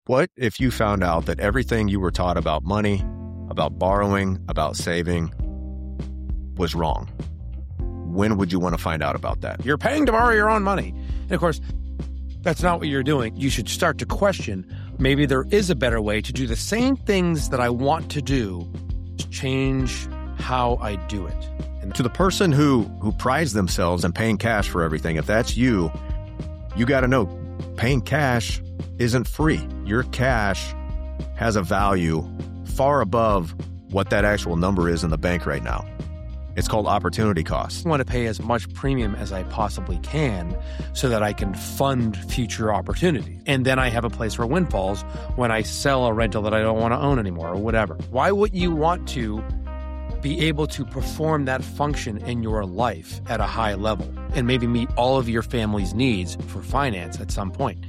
What if you found out that everything you were taught about money, about borrowing, about saving was wrong? When would you want to find out about that? You're paying to borrow your own money. And of course, that's not what you're doing. You should start to question, maybe there is a better way to do the same things that I want to do, to change how I do it. And to the person who prides themselves in paying cash for everything, if that's you, you got to know paying cash isn't free. Your cash has a value far above what that actual number is in the bank right now. It's called opportunity cost. I want to pay as much premium as I possibly can so that I can fund future opportunity. And then I have a place for windfalls when I sell a rental that I don't want to own anymore or whatever. Why would you want to be able to perform that function in your life at a high level and maybe meet all of your family's needs for finance at some point?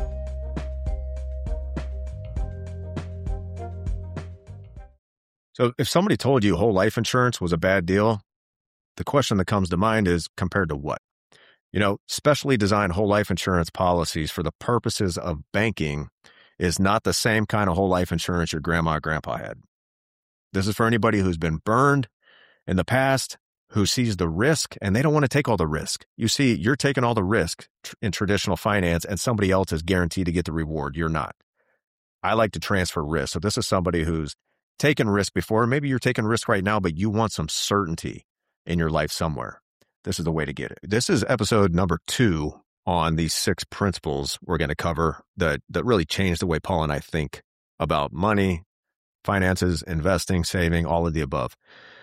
So if somebody told you whole life insurance was a bad deal, the question that comes to mind is compared to what? You know, specially designed whole life insurance policies for the purposes of banking is not the same kind of whole life insurance your grandma or grandpa had. This is for anybody who's been burned in the past, who sees the risk, and they don't want to take all the risk. You see, you're taking all the risk in traditional finance, and somebody else is guaranteed to get the reward. You're not. I like to transfer risk. So this is somebody who's taken risk before. Maybe you're taking risk right now, but you want some certainty in your life somewhere. This is the way to get it. This is episode number 2 on these 6 principles we're going to cover that really change the way Paul and I think about money, finances, investing, saving, all of the above.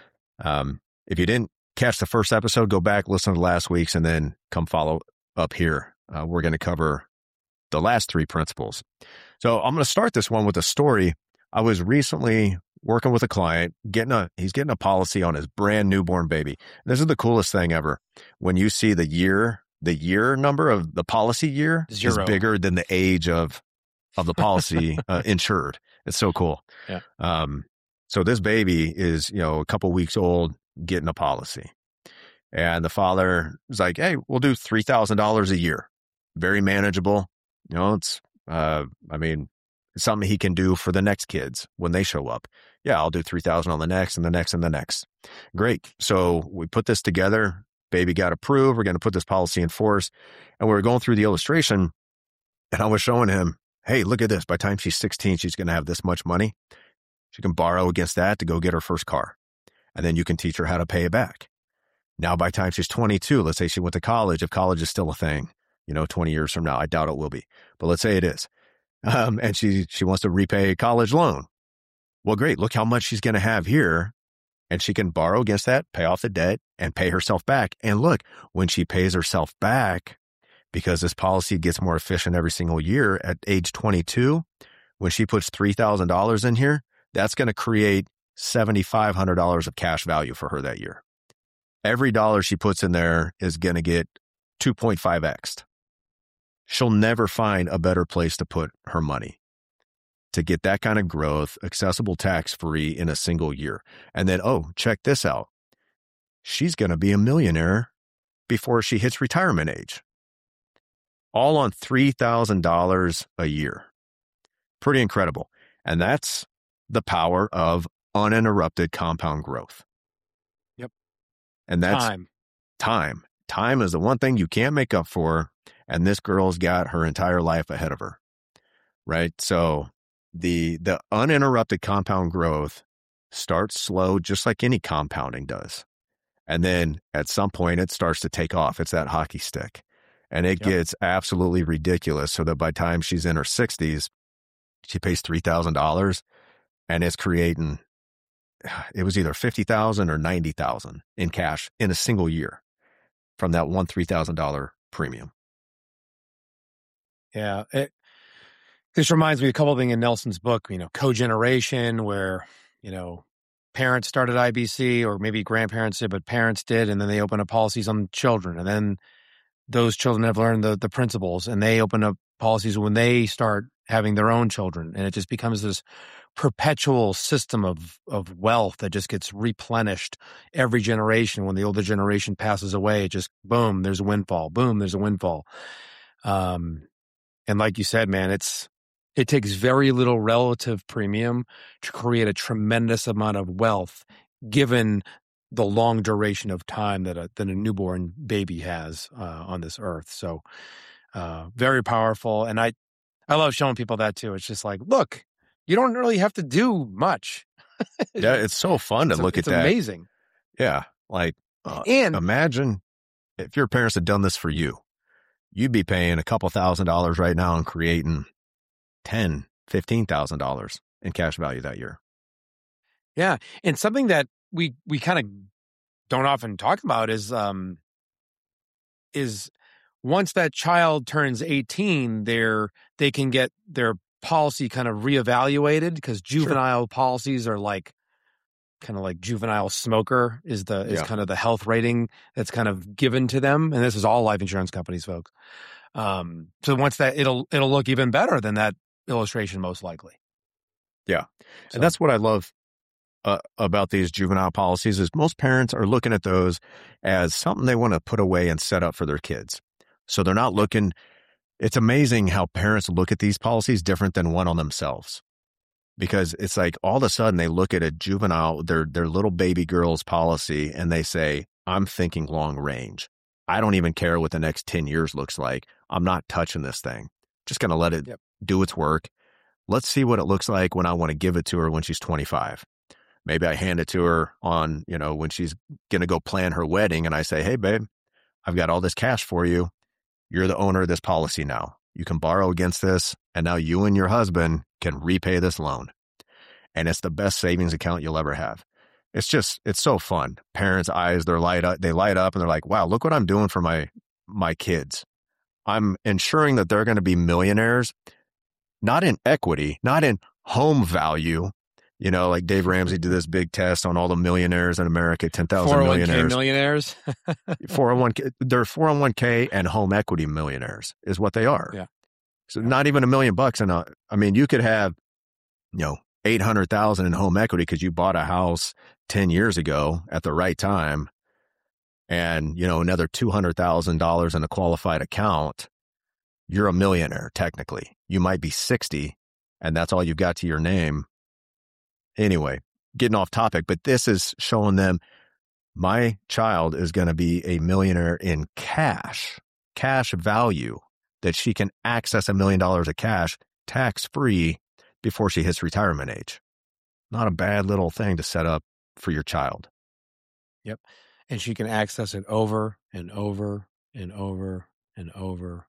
If you didn't catch the first episode, go back, listen to last week's, and then come follow up here. We're going to cover the last 3 principles. So I'm going to start this one with a story. I was recently working with a client, he's getting a policy on his brand newborn baby. This is the coolest thing ever. When you see the year number of the policy year 0 is bigger than the age of the policy insured. It's so cool. Yeah. So this baby is, a couple weeks old, getting a policy. And the father is like, hey, we'll do $3,000 a year. Very manageable. It's something he can do for the next kids when they show up. Yeah, I'll do 3,000 on the next and the next and the next. Great. So we put this together. Baby got approved. We're going to put this policy in force. And we were going through the illustration, and I was showing him, hey, look at this. By the time she's 16, she's going to have this much money. She can borrow against that to go get her first car. And then you can teach her how to pay it back. Now, by the time she's 22, let's say she went to college, if college is still a thing, 20 years from now, I doubt it will be. But let's say it is. And she wants to repay a college loan. Well, great. Look how much she's going to have here. And she can borrow against that, pay off the debt, and pay herself back. And look, when she pays herself back, because this policy gets more efficient every single year at age 22, when she puts $3,000 in here, that's going to create $7,500 of cash value for her that year. Every dollar she puts in there is going to get 2.5x'd. She'll never find a better place to put her money to get that kind of growth, accessible tax-free in a single year. And then, check this out. She's going to be a millionaire before she hits retirement age. All on $3,000 a year. Pretty incredible. And that's the power of uninterrupted compound growth. Yep. And that's time. Time is the one thing you can't make up for. And this girl's got her entire life ahead of her, right? So the uninterrupted compound growth starts slow, just like any compounding does. And then at some point it starts to take off. It's that hockey stick. And it gets absolutely ridiculous. So that by the time she's in her 60s, she pays $3,000 and it's creating, it was either $50,000 or $90,000 in cash in a single year from that one $3,000 premium. Yeah. This reminds me of a couple of things in Nelson's book, cogeneration, where, parents started IBC, or maybe grandparents did, but parents did. And then they open up policies on children. And then those children have learned the principles, and they open up policies when they start having their own children. And it just becomes this perpetual system of wealth that just gets replenished every generation. When the older generation passes away, it just, boom, there's a windfall. Boom, there's a windfall. And like you said, man, it's It takes very little relative premium to create a tremendous amount of wealth, given the long duration of time that a newborn baby has on this earth. So very powerful. And I love showing people that too. It's just like, look, you don't really have to do much. Yeah, it's so fun to look at that. It's amazing. Yeah. Like, and imagine if your parents had done this for you. You'd be paying a couple $1,000s right now and creating $10,000, $15,000 in cash value that year. Yeah. And something that we kind of don't often talk about is once that child turns 18, they can get their policy kind of reevaluated, because juvenile policies are kind of like juvenile smoker is kind of the health rating that's kind of given to them. And this is all life insurance companies, folks. So once that, it'll look even better than that illustration, most likely. Yeah. So, and that's what I love about these juvenile policies is most parents are looking at those as something they want to put away and set up for their kids. So they're not looking. It's amazing how parents look at these policies different than one on themselves. Because it's like all of a sudden they look at a juvenile, their little baby girl's policy, and they say, I'm thinking long range. I don't even care what the next 10 years looks like. I'm not touching this thing. Just going to let it do its work. Let's see what it looks like when I want to give it to her when she's 25. Maybe I hand it to her on, when she's going to go plan her wedding, and I say, hey, babe, I've got all this cash for you. You're the owner of this policy now. You can borrow against this, and now you and your husband can repay this loan. And it's the best savings account you'll ever have. It's so fun. Parents' eyes, they light up, and they're like, wow, look what I'm doing for my kids. I'm ensuring that they're going to be millionaires, not in equity, not in home value. Like Dave Ramsey did this big test on all the millionaires in America, 10,000 millionaires. Millionaires. 401k, they're 401k and home equity millionaires is what they are. Yeah. So not even $1 million. You could have, 800,000 in home equity because you bought a house 10 years ago at the right time, and, another $200,000 in a qualified account. You're a millionaire, technically. You might be 60 and that's all you've got to your name. Anyway, getting off topic, but this is showing them my child is going to be a millionaire in cash value, that she can access $1 million of cash tax-free before she hits retirement age. Not a bad little thing to set up for your child. Yep. And she can access it over and over and over and over.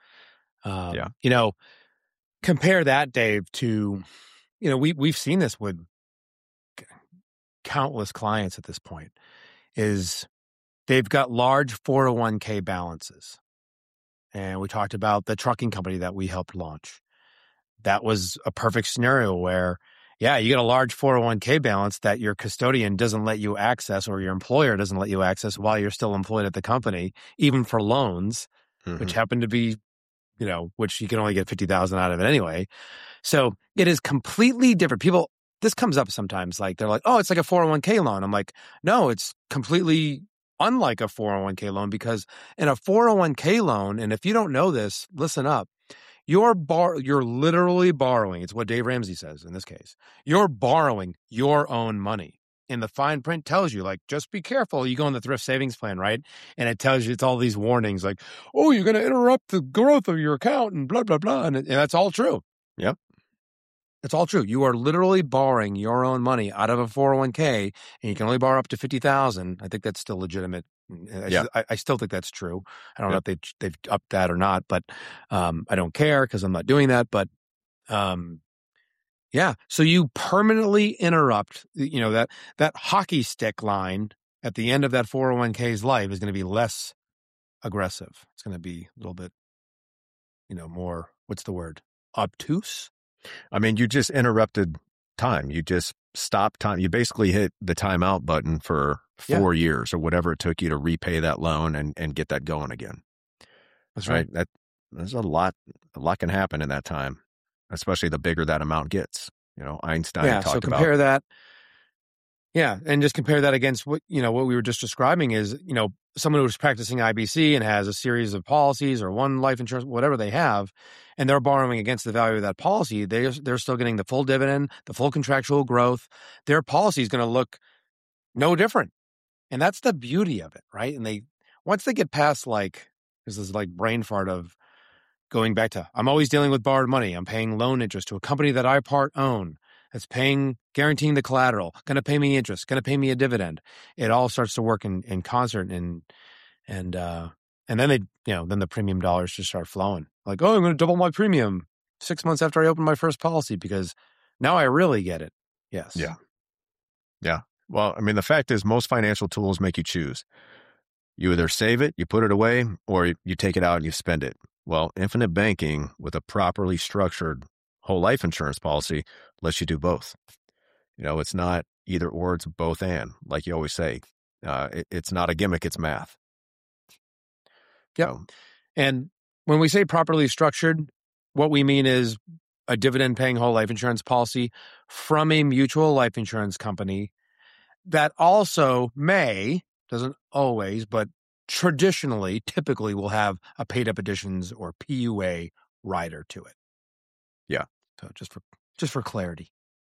Compare that, Dave, to, we've seen this with countless clients at this point, is they've got large 401k balances. And we talked about the trucking company that we helped launch. That was a perfect scenario where, you get a large 401k balance that your custodian doesn't let you access, or your employer doesn't let you access while you're still employed at the company, even for loans, which happen to be, which you can only get 50,000 out of it anyway. So it is completely different. People, this comes up sometimes, like they're like, oh, it's like a 401k loan. I'm like, no, it's completely unlike a 401k loan, because in a 401k loan, and if you don't know this, listen up, you're literally borrowing. It's what Dave Ramsey says in this case. You're borrowing your own money. And the fine print tells you, like, just be careful. You go in the thrift savings plan, right? And it tells you, it's all these warnings like, oh, you're going to interrupt the growth of your account and blah, blah, blah. And that's all true. Yep. It's all true. You are literally borrowing your own money out of a 401k, and you can only borrow up to 50,000. I think that's still legitimate. I still think that's true. I don't know if they've upped that or not, but I don't care because I'm not doing that. But so you permanently interrupt. That hockey stick line at the end of that 401k's life is going to be less aggressive. It's going to be a little bit, more. What's the word? Obtuse. I mean, you just interrupted time. You just stopped time. You basically hit the timeout button for 4 years or whatever it took you to repay that loan and get that going again. That's right. There's a lot can happen in that time, especially the bigger that amount gets. Einstein talked about. So compare that. Yeah. And just compare that against what we were just describing is, someone who's practicing IBC and has a series of policies or one life insurance, whatever they have, and they're borrowing against the value of that policy, they're still getting the full dividend, the full contractual growth. Their policy is going to look no different. And that's the beauty of it, right? And once they get past this is like brain fart of going back to, I'm always dealing with borrowed money. I'm paying loan interest to a company that I part own. That's guaranteeing the collateral, going to pay me interest, going to pay me a dividend. It all starts to work in concert, and then then the premium dollars just start flowing. Like, oh, I'm going to double my premium 6 months after I open my first policy because now I really get it. Yes. Yeah. Well, I mean, the fact is most financial tools make you choose. You either save it, you put it away, or you take it out and you spend it. Well, Infinite Banking with a properly structured whole life insurance policy lets you do both. It's not either or, it's both and, like you always say. It's not a gimmick, it's math. Yep. And when we say properly structured, what we mean is a dividend-paying whole life insurance policy from a mutual life insurance company that also doesn't always, but traditionally, typically will have a paid-up additions or PUA rider to it. Yeah. So just for clarity.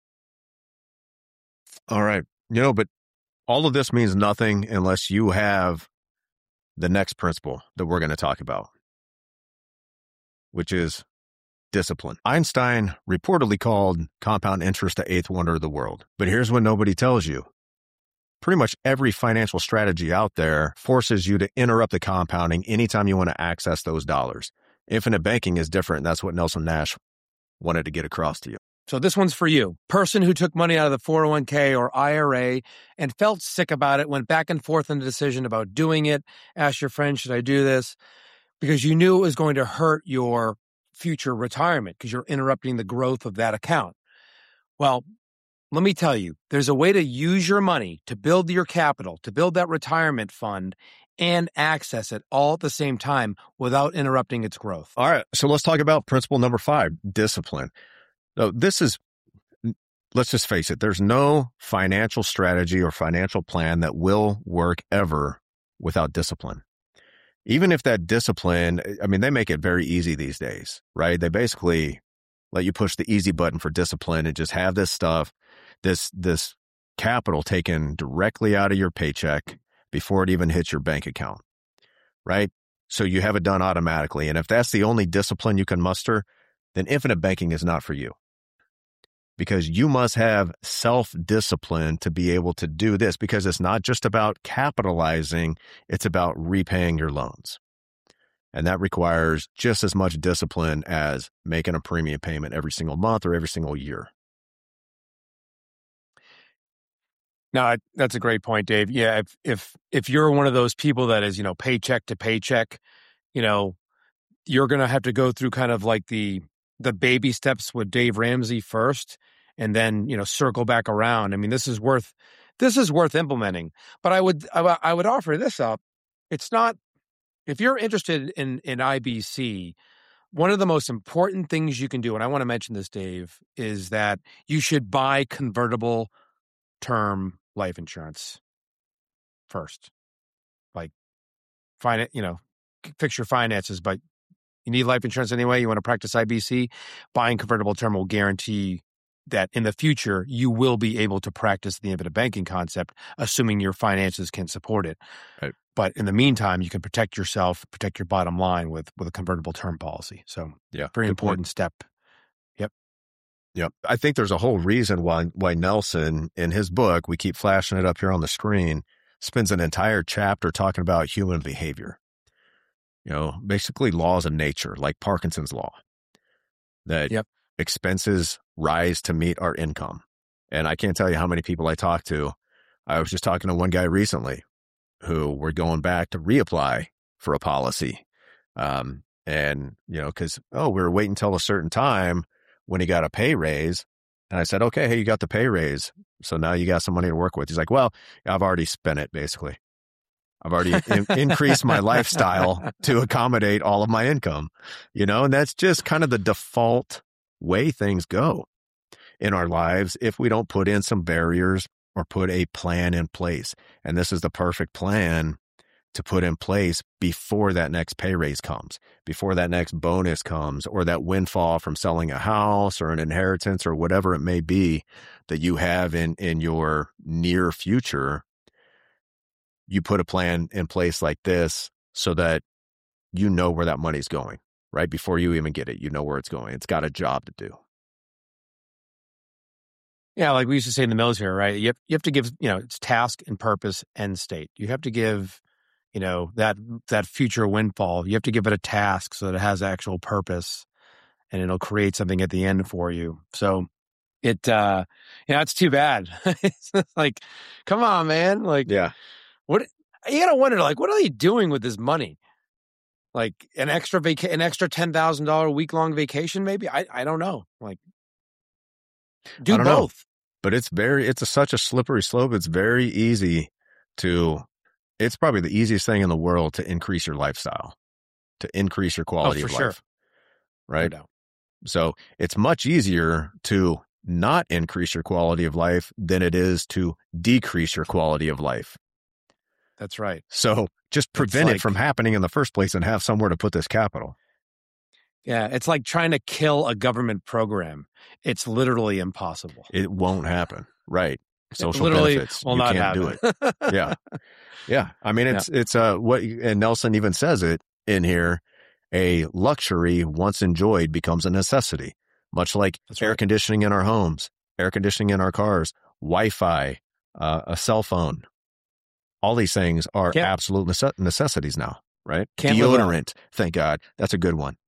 All right. But all of this means nothing unless you have the next principle that we're going to talk about, which is discipline. Einstein reportedly called compound interest the eighth wonder of the world. But here's what nobody tells you. Pretty much every financial strategy out there forces you to interrupt the compounding anytime you want to access those dollars. Infinite banking is different. And that's what Nelson Nash wanted to get across to you. So this one's for you. Person who took money out of the 401k or IRA and felt sick about it, went back and forth in the decision about doing it, asked your friend, should I do this? Because you knew it was going to hurt your future retirement because you're interrupting the growth of that account. Well, let me tell you, there's a way to use your money to build your capital, to build that retirement fund and access it all at the same time without interrupting its growth. All right. So let's talk about principle number 5, discipline. So let's just face it, there's no financial strategy or financial plan that will work ever without discipline. Even if that discipline, they make it very easy these days, right? They basically let you push the easy button for discipline and just have this stuff, this capital taken directly out of your paycheck before it even hits your bank account, right? So you have it done automatically. And if that's the only discipline you can muster, then infinite banking is not for you. Because you must have self-discipline to be able to do this, because it's not just about capitalizing, it's about repaying your loans. And that requires just as much discipline as making a premium payment every single month or every single year. No, that's a great point, Dave. Yeah, if you're one of those people that is, paycheck to paycheck, you're going to have to go through kind of like the baby steps with Dave Ramsey first, and then, circle back around. This is worth implementing. But I would offer this up. It's not, if you're interested in IBC, one of the most important things you can do, and I want to mention this, Dave, is that you should buy convertible term life insurance first. Like, fix your finances, but you need life insurance anyway, you want to practice IBC, buying convertible term will guarantee that in the future, you will be able to practice the infinite banking concept, assuming your finances can support it. Right. But in the meantime, you can protect yourself, protect your bottom line with a convertible term policy. So yeah, very important step. Yep. I think there's a whole reason why Nelson, in his book, we keep flashing it up here on the screen, spends an entire chapter talking about human behavior. Basically laws of nature, like Parkinson's law, that expenses rise to meet our income. And I can't tell you how many people I talk to. I was just talking to one guy recently who were going back to reapply for a policy. Because, we were waiting until a certain time when he got a pay raise. And I said, okay, hey, you got the pay raise. So now you got some money to work with. He's like, well, I've already spent it, basically. I've already increased my lifestyle to accommodate all of my income, and that's just kind of the default way things go in our lives if we don't put in some barriers or put a plan in place. And this is the perfect plan to put in place before that next pay raise comes, before that next bonus comes, or that windfall from selling a house or an inheritance or whatever it may be that you have in your near future. You put a plan in place like this so that you know where that money's going, right? Before you even get it, you know where it's going. It's got a job to do. Yeah, like we used to say in the military, right? You have to give, it's task and purpose, end state. You have to give, that future windfall. You have to give it a task so that it has actual purpose, and it'll create something at the end for you. So it's too bad. It's like, come on, man. Like, yeah, what you gotta wonder, like, what are they doing with this money? Like an extra $10,000 week-long vacation, maybe? I don't know. Like, do both. Know. But it's such a slippery slope. It's very easy it's probably the easiest thing in the world to increase your lifestyle, to increase your quality of life. Sure. Right? No doubt. So it's much easier to not increase your quality of life than it is to decrease your quality of life. That's right. So just prevent it from happening in the first place and have somewhere to put this capital. Yeah, it's like trying to kill a government program. It's literally impossible. It won't happen. Right. Social benefits. Will you not can't do it. Yeah. Yeah. I mean, it's what, and Nelson even says it in here, a luxury once enjoyed becomes a necessity, much like air conditioning in our homes, air conditioning in our cars, Wi-Fi, a cell phone. All these things are absolute necessities now, right? Deodorant. Thank God. That's a good one.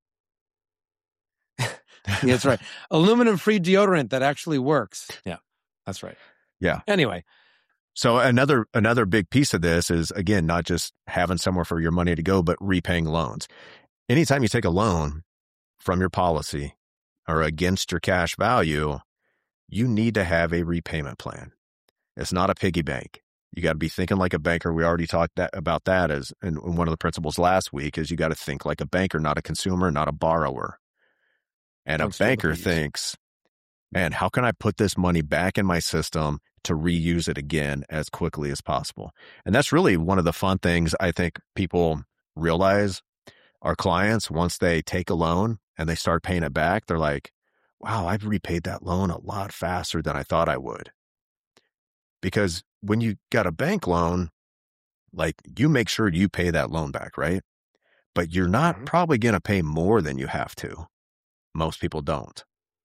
Yeah, that's right. Aluminum-free deodorant that actually works. Yeah, that's right. Yeah. Anyway. So another big piece of this is, again, not just having somewhere for your money to go, but repaying loans. Anytime you take a loan from your policy or against your cash value, you need to have a repayment plan. It's not a piggy bank. You got to be thinking like a banker. We already talked about that as in one of the principles last week is you got to think like a banker, not a consumer, not a borrower. And a banker thinks, man, how can I put this money back in my system to reuse it again as quickly as possible? And that's really one of the fun things I think people realize. Our clients, once they take a loan and they start paying it back, they're like, wow, I've repaid that loan a lot faster than I thought I would. Because when you got a bank loan, like you make sure you pay that loan back, right? But you're not probably going to pay more than you have to. Most people don't.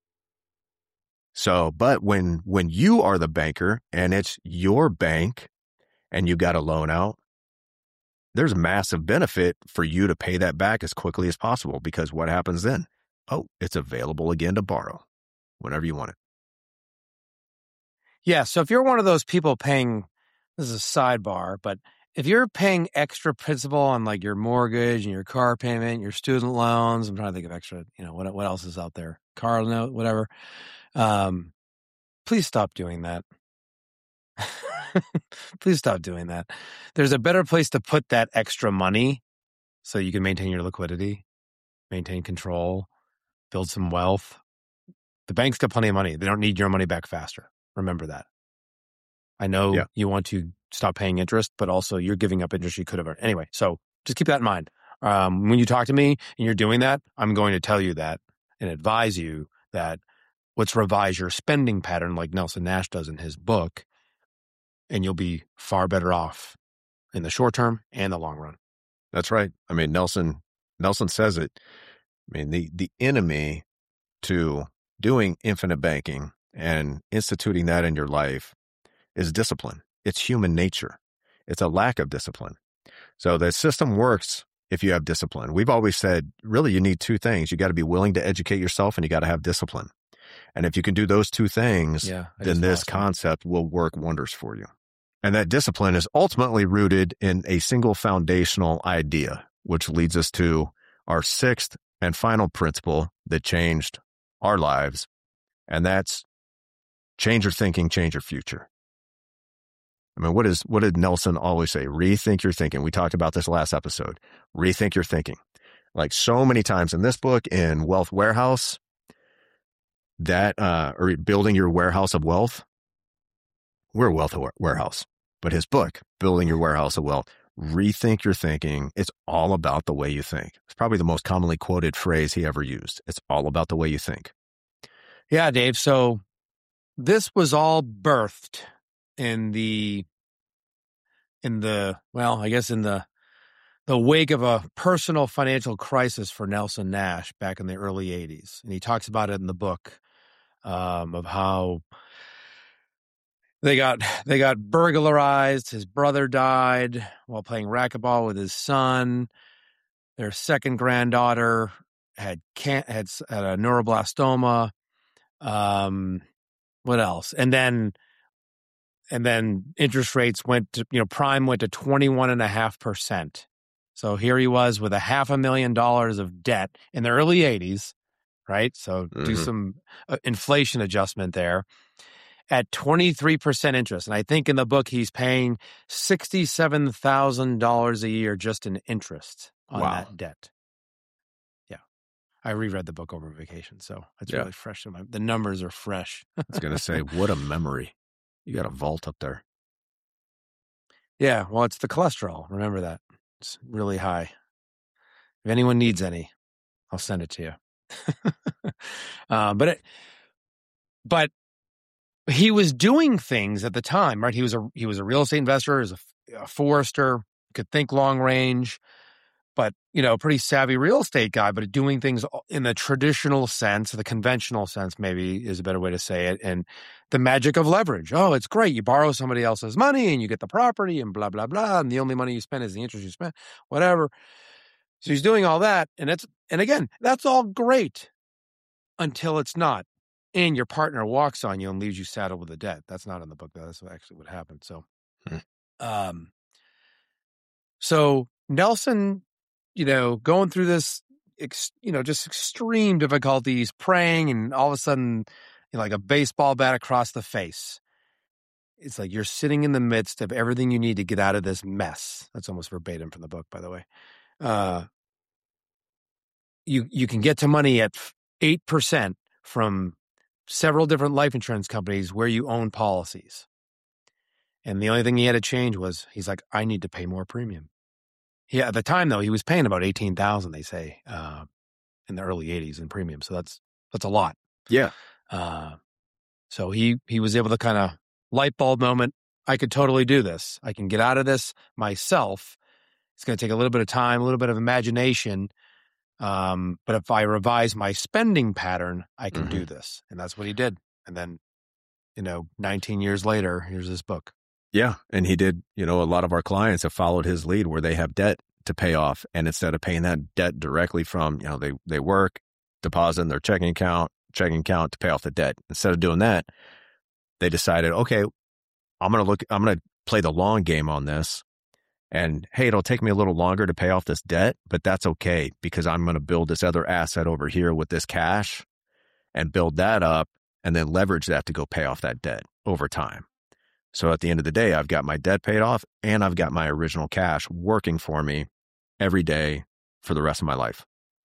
So, but when you are the banker and it's your bank and you got a loan out, there's a massive benefit for you to pay that back as quickly as possible, because what happens then? Oh, it's available again to borrow whenever you want it. Yeah. So if you're one of those people paying, this is a sidebar, but if you're paying extra principal on like your mortgage and your car payment, your student loans, I'm trying to think of extra, what else is out there? Car note, whatever. Please stop doing that. Please stop doing that. There's a better place to put that extra money so you can maintain your liquidity, maintain control, build some wealth. The bank's got plenty of money. They don't need your money back faster. Remember that. I know you want to stop paying interest, but also you're giving up interest you could have earned. Anyway, so just keep that in mind. When you talk to me and you're doing that, I'm going to tell you that and advise you that let's revise your spending pattern like Nelson Nash does in his book, and you'll be far better off in the short term and the long run. That's right. I mean, Nelson says it. I mean, the enemy to doing infinite banking and instituting that in your life is discipline. It's human nature. It's a lack of discipline. So the system works if you have discipline. We've always said, really, you need two things. You got to be willing to educate yourself and you got to have discipline. And if you can do those two things, then this concept will work wonders for you. And that discipline is ultimately rooted in a single foundational idea, which leads us to our sixth and final principle that changed our lives. And that's change your thinking, change your future. I mean, what did Nelson always say? Rethink your thinking. We talked about this last episode. Rethink your thinking. Like so many times in this book, in Wealth Warehouse, or Building Your Warehouse of Wealth. We're a wealth warehouse, but his book, Building Your Warehouse of Wealth, rethink your thinking. It's all about the way you think. It's probably the most commonly quoted phrase he ever used. It's all about the way you think. Yeah, Dave. So this was all birthed in the wake of a personal financial crisis for Nelson Nash back in the early 80s. And he talks about it in the book of how they got burglarized. His brother died while playing racquetball with his son. Their second granddaughter had a neuroblastoma. What else? And then interest rates went to, prime went to 21.5%. So here he was with $500,000 of debt in the early 80s, right? So do some inflation adjustment there at 23% interest. And I think in the book, he's paying $67,000 a year just in interest on that debt. Yeah. I reread the book over vacation, so it's really fresh. The numbers are fresh. I was going to say, what a memory. You got a vault up there. Yeah, well, it's the cholesterol. Remember that. It's really high. If anyone needs any, I'll send it to you. But he was doing things at the time, right? He was a real estate investor, he was a forester, could think long range, but pretty savvy real estate guy, but doing things in the traditional sense, the conventional sense, maybe is a better way to say it. And the magic of leverage. Oh, it's great. You borrow somebody else's money and you get the property and blah, blah, blah. And the only money you spend is the interest you spend, whatever. So he's doing all that. And again, that's all great until it's not. And your partner walks on you and leaves you saddled with a debt. That's not in the book. That's actually what happened. So, so Nelson, going through this, just extreme difficulties, praying, and all of a sudden, like a baseball bat across the face. It's like you're sitting in the midst of everything you need to get out of this mess. That's almost verbatim from the book, by the way. You can get to money at 8% from several different life insurance companies where you own policies. And the only thing he had to change was, he's like, I need to pay more premium. Yeah, at the time though, he was paying about $18,000, they say, in the early 80s in premium. So that's a lot. Yeah. So he was able to kind of light bulb moment. I could totally do this. I can get out of this myself. It's going to take a little bit of time, a little bit of imagination. But if I revise my spending pattern, I can do this. And that's what he did. And then, 19 years later, here's this book. Yeah. And he did, a lot of our clients have followed his lead where they have debt to pay off. And instead of paying that debt directly from, they work, deposit in their checking account to pay off the debt. Instead of doing that, they decided, okay, I'm going to play the long game on this. And hey, it'll take me a little longer to pay off this debt, but that's okay because I'm going to build this other asset over here with this cash and build that up and then leverage that to go pay off that debt over time. So at the end of the day, I've got my debt paid off and I've got my original cash working for me every day for the rest of my life.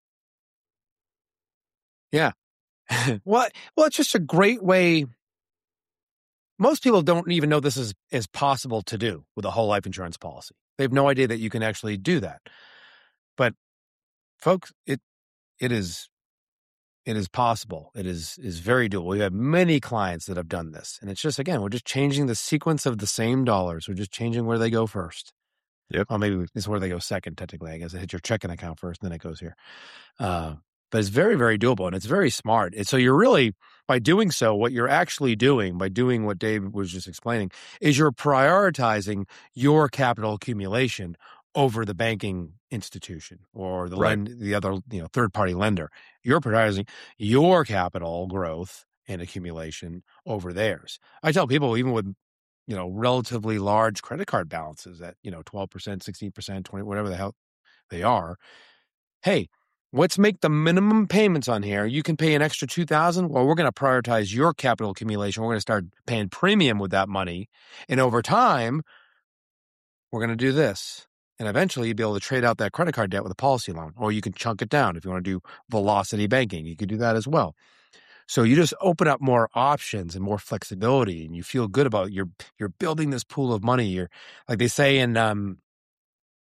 Yeah. Well, it's just a great way. Most people don't even know this is possible to do with a whole life insurance policy. They have no idea that you can actually do that. But folks, it is possible. It is very doable. We have many clients that have done this. And it's just, again, we're just changing the sequence of the same dollars. We're just changing where they go first. Yep. Or maybe it's where they go second, technically. I guess it hits your checking account first, and then it goes here. But it's very, very doable, and it's very smart. And so you're really, by doing so, what you're actually doing, by doing what Dave was just explaining, is you're prioritizing your capital accumulation over the banking institution or the other third-party lender. You're prioritizing your capital growth and accumulation over theirs. I tell people, even with relatively large credit card balances at 12%, 16%, 20, whatever the hell they are, hey, let's make the minimum payments on here. You can pay an extra $2,000. Well, we're going to prioritize your capital accumulation. We're going to start paying premium with that money. And over time, we're going to do this. And eventually you'll be able to trade out that credit card debt with a policy loan, or you can chunk it down. If you want to do velocity banking, you could do that as well. So you just open up more options and more flexibility, and you feel good about you're building this pool of money. You're, like they say in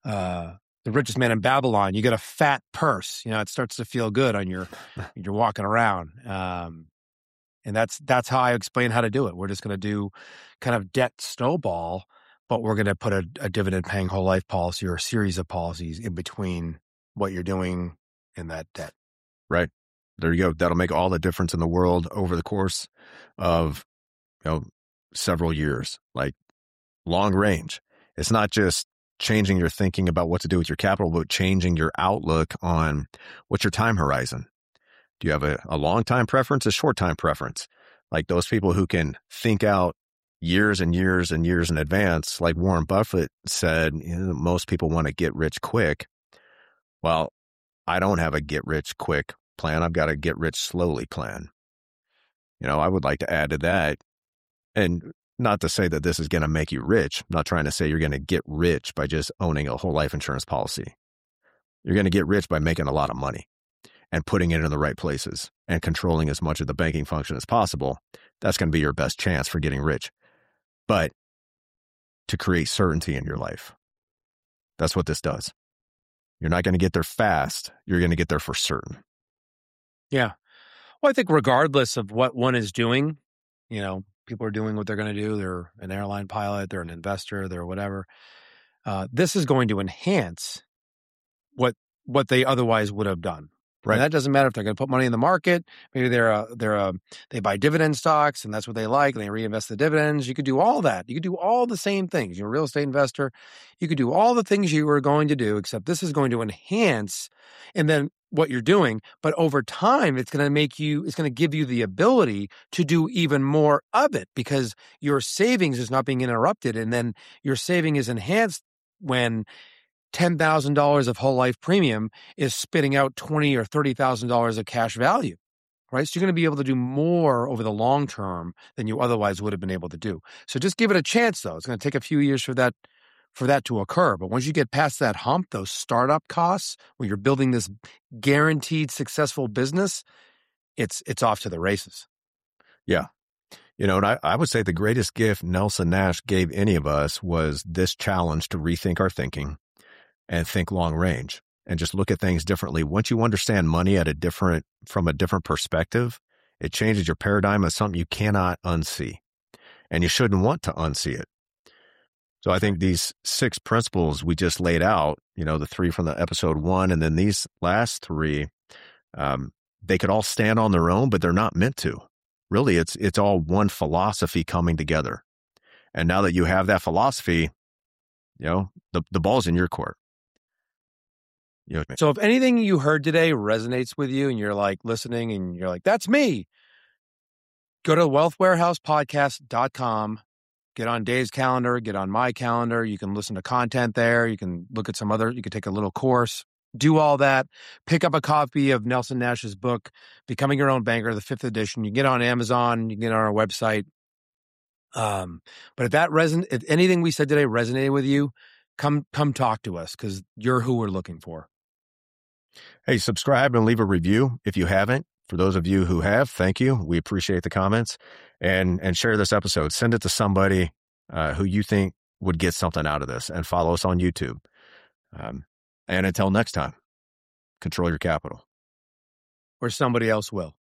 The Richest Man in Babylon, you get a fat purse. It starts to feel good on you're walking around. And that's how I explain how to do it. We're just going to do kind of debt snowball, but we're going to put a dividend paying whole life policy or a series of policies in between what you're doing and that debt. Right. There you go. That'll make all the difference in the world over the course of, several years, like long range. It's not just changing your thinking about what to do with your capital, but changing your outlook on what's your time horizon. Do you have a long time preference, a short time preference? Like those people who can think out years and years and years in advance, like Warren Buffett said, most people want to get rich quick. Well, I don't have a get rich quick plan. I've got a get rich slowly plan. I would like to add to that, and not to say that this is going to make you rich. I'm not trying to say you're going to get rich by just owning a whole life insurance policy. You're going to get rich by making a lot of money and putting it in the right places and controlling as much of the banking function as possible. That's going to be your best chance for getting rich. But to create certainty in your life, that's what this does. You're not going to get there fast. You're going to get there for certain. Yeah. Well, I think regardless of what one is doing, people are doing what they're going to do. They're an airline pilot, they're an investor, they're whatever. This is going to enhance what they otherwise would have done. Right. And that doesn't matter if they're going to put money in the market. Maybe they buy dividend stocks and that's what they like. And they reinvest the dividends. You could do all that. You could do all the same things. You're a real estate investor. You could do all the things you were going to do, except this is going to enhance and then what you're doing. But over time, it's going to give you the ability to do even more of it because your savings is not being interrupted. And then your saving is enhanced when $10,000 of whole life premium is spitting out $20,000 or $30,000 of cash value, right? So you're going to be able to do more over the long term than you otherwise would have been able to do. So just give it a chance, though. It's going to take a few years for that to occur. But once you get past that hump, those startup costs, when you're building this guaranteed successful business, it's off to the races. Yeah. And I would say the greatest gift Nelson Nash gave any of us was this challenge to rethink our thinking and think long range and just look at things differently. Once you understand money from a different perspective, it changes your paradigm as something you cannot unsee, and you shouldn't want to unsee it. So I think these 6 principles we just laid out, the 3 from the episode 1, and then these last 3, they could all stand on their own, but they're not meant to. Really, it's all one philosophy coming together. And now that you have that philosophy, the ball's in your court. So if anything you heard today resonates with you and you're like listening and you're like, that's me, go to wealthwarehousepodcast.com, get on Dave's calendar, get on my calendar. You can listen to content there. You can look at you can take a little course, do all that, pick up a copy of Nelson Nash's book, Becoming Your Own Banker, the 5th edition. You can get on Amazon, you can get on our website. But if anything we said today resonated with you, come talk to us because you're who we're looking for. Hey, subscribe and leave a review if you haven't. For those of you who have, thank you. We appreciate the comments and share this episode. Send it to somebody who you think would get something out of this, and follow us on YouTube. And until next time, control your capital. Or somebody else will.